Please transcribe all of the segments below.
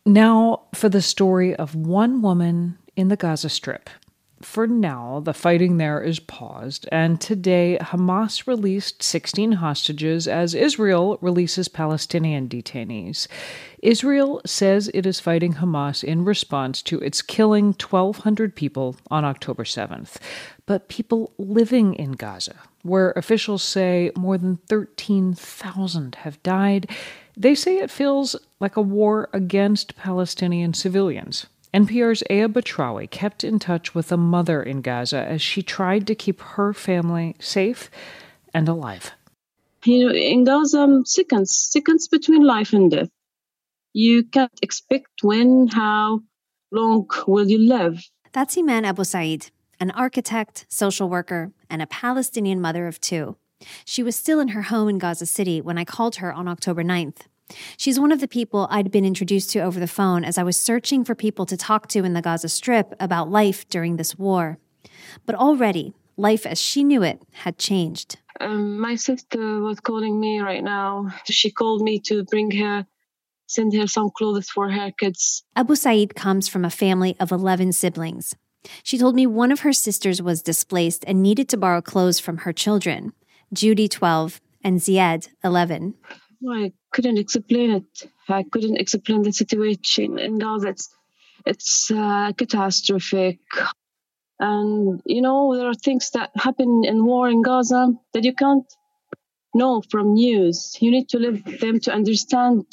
Now for the story of one woman in the Gaza Strip. For now, the fighting there is paused, and today Hamas released 16 hostages as Israel releases Palestinian detainees. Israel says it is fighting Hamas in response to its killing 1,200 people on October 7th. But people living in Gaza, where officials say more than 13,000 have died, they say it feels like a war against Palestinian civilians. NPR's Aya Batrawi kept in touch with a mother in Gaza as she tried to keep her family safe and alive. In Gaza, seconds between life and death. You can't expect when, how long will you live. That's Iman Abu Said, an architect, social worker, and a Palestinian mother of two. She was still in her home in Gaza City when I called her on October 9th. She's one of the people I'd been introduced to over the phone as I was searching for people to talk to in the Gaza Strip about life during this war. But already, life as she knew it had changed. My sister was calling me right now. She called me to send her some clothes for her kids. Abu Said comes from a family of 11 siblings. She told me one of her sisters was displaced and needed to borrow clothes from her children, Judy, 12, and Ziad, 11. I couldn't explain it. I couldn't explain the situation in Gaza. It's catastrophic. And, there are things that happen in war in Gaza that you can't know from news. You need to live them to understand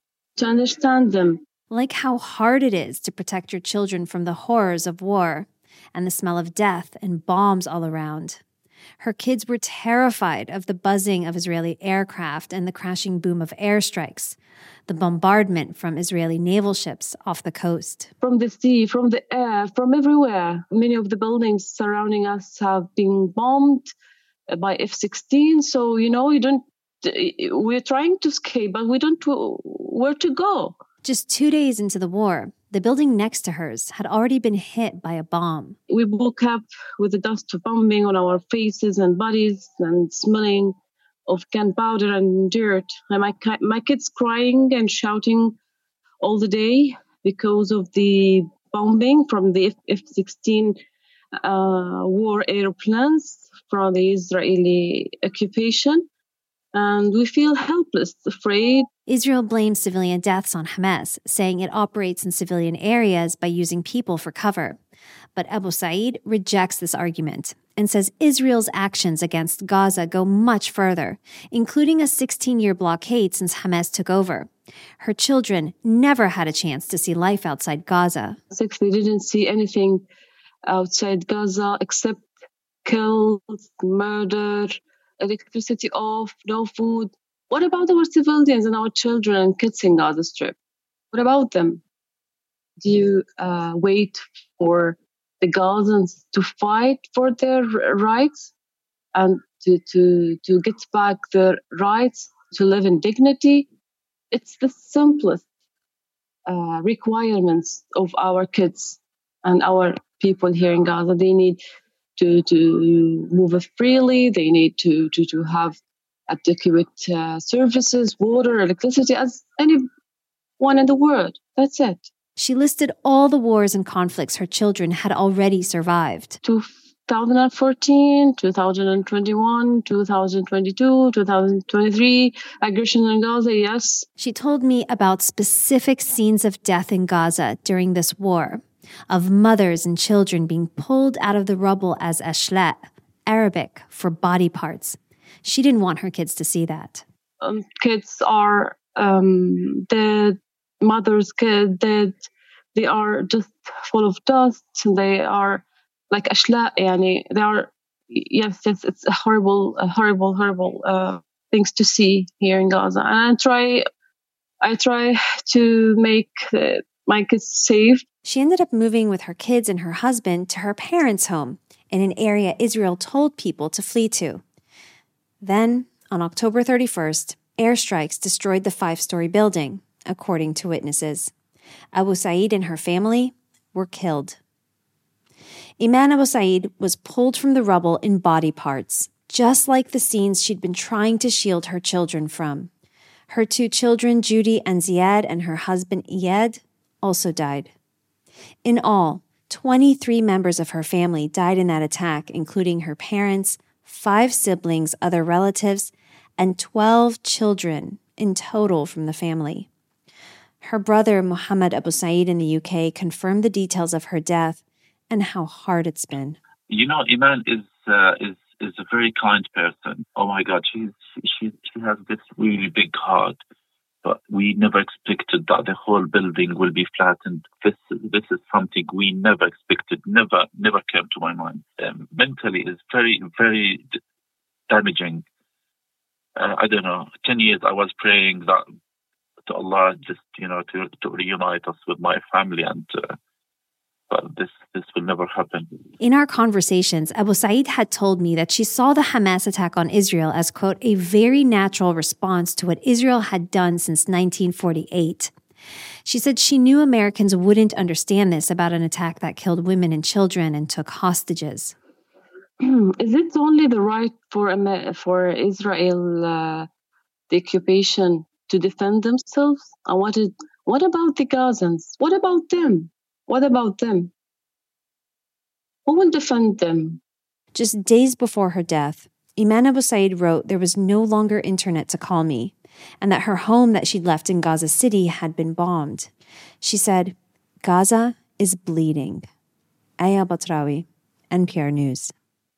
them. Like how hard it is to protect your children from the horrors of war and the smell of death and bombs all around. Her kids were terrified of the buzzing of Israeli aircraft and the crashing boom of airstrikes, the bombardment from Israeli naval ships off the coast. From the sea, from the air, from everywhere. Many of the buildings surrounding us have been bombed by F-16. So, we're trying to escape, but we don't know where to go. Just 2 days into the war, the building next to hers had already been hit by a bomb. We woke up with the dust of bombing on our faces and bodies and smelling of gunpowder and dirt. And my kids crying and shouting all the day because of the bombing from the F-16 war airplanes from the Israeli occupation. And we feel helpless, afraid. Israel blames civilian deaths on Hamas, saying it operates in civilian areas by using people for cover. But Abu Said rejects this argument and says Israel's actions against Gaza go much further, including a 16-year blockade since Hamas took over. Her children never had a chance to see life outside Gaza. They didn't see anything outside Gaza except kills, murder, electricity off, no food. What about our civilians and our children and kids in Gaza Strip? What about them? Do you wait for the Gazans to fight for their rights and to get back their rights to live in dignity? It's the simplest requirements of our kids and our people here in Gaza. They need to move freely. They need to have adequate services, water, electricity, as anyone in the world. That's it. She listed all the wars and conflicts her children had already survived. 2014, 2021, 2022, 2023, aggression in Gaza, yes. She told me about specific scenes of death in Gaza during this war, of mothers and children being pulled out of the rubble as ashla, Arabic for body parts. She didn't want her kids to see that. Kids are dead, mothers dead. They are just full of dust. They are like ashla, they are, yes, it's a horrible things to see here in Gaza. And I try to make my kids safe. She ended up moving with her kids and her husband to her parents' home in an area Israel told people to flee to. Then, on October 31st, airstrikes destroyed the 5-story building, according to witnesses. Abu Said and her family were killed. Iman Abu Said was pulled from the rubble in body parts, just like the scenes she'd been trying to shield her children from. Her 2 children, Judy and Ziad, and her husband, Iyad, also died. In all, 23 members of her family died in that attack, including her parents, 5 siblings, other relatives, and 12 children in total from the family. Her brother, Muhammad Abu Said in the UK, confirmed the details of her death and how hard it's been. You know, Iman is a very kind person. Oh my God, she has this really big heart. But we never expected that the whole building will be flattened. This is something we never expected. Never came to my mind. Mentally, it's very, very damaging. I don't know. 10 years I was praying that to Allah, just to reunite us with my family, and but this will never happen. In our conversations, Abu Said had told me that she saw the Hamas attack on Israel as, quote, a very natural response to what Israel had done since 1948. She said she knew Americans wouldn't understand this about an attack that killed women and children and took hostages. Is it only the right for Israel, the occupation, to defend themselves? And what about the Gazans? What about them? What about them? Who will defend them? Just days before her death, Iman Abu Said wrote there was no longer internet to call me, and that her home that she'd left in Gaza City had been bombed. She said, Gaza is bleeding. Aya Batrawi, NPR News.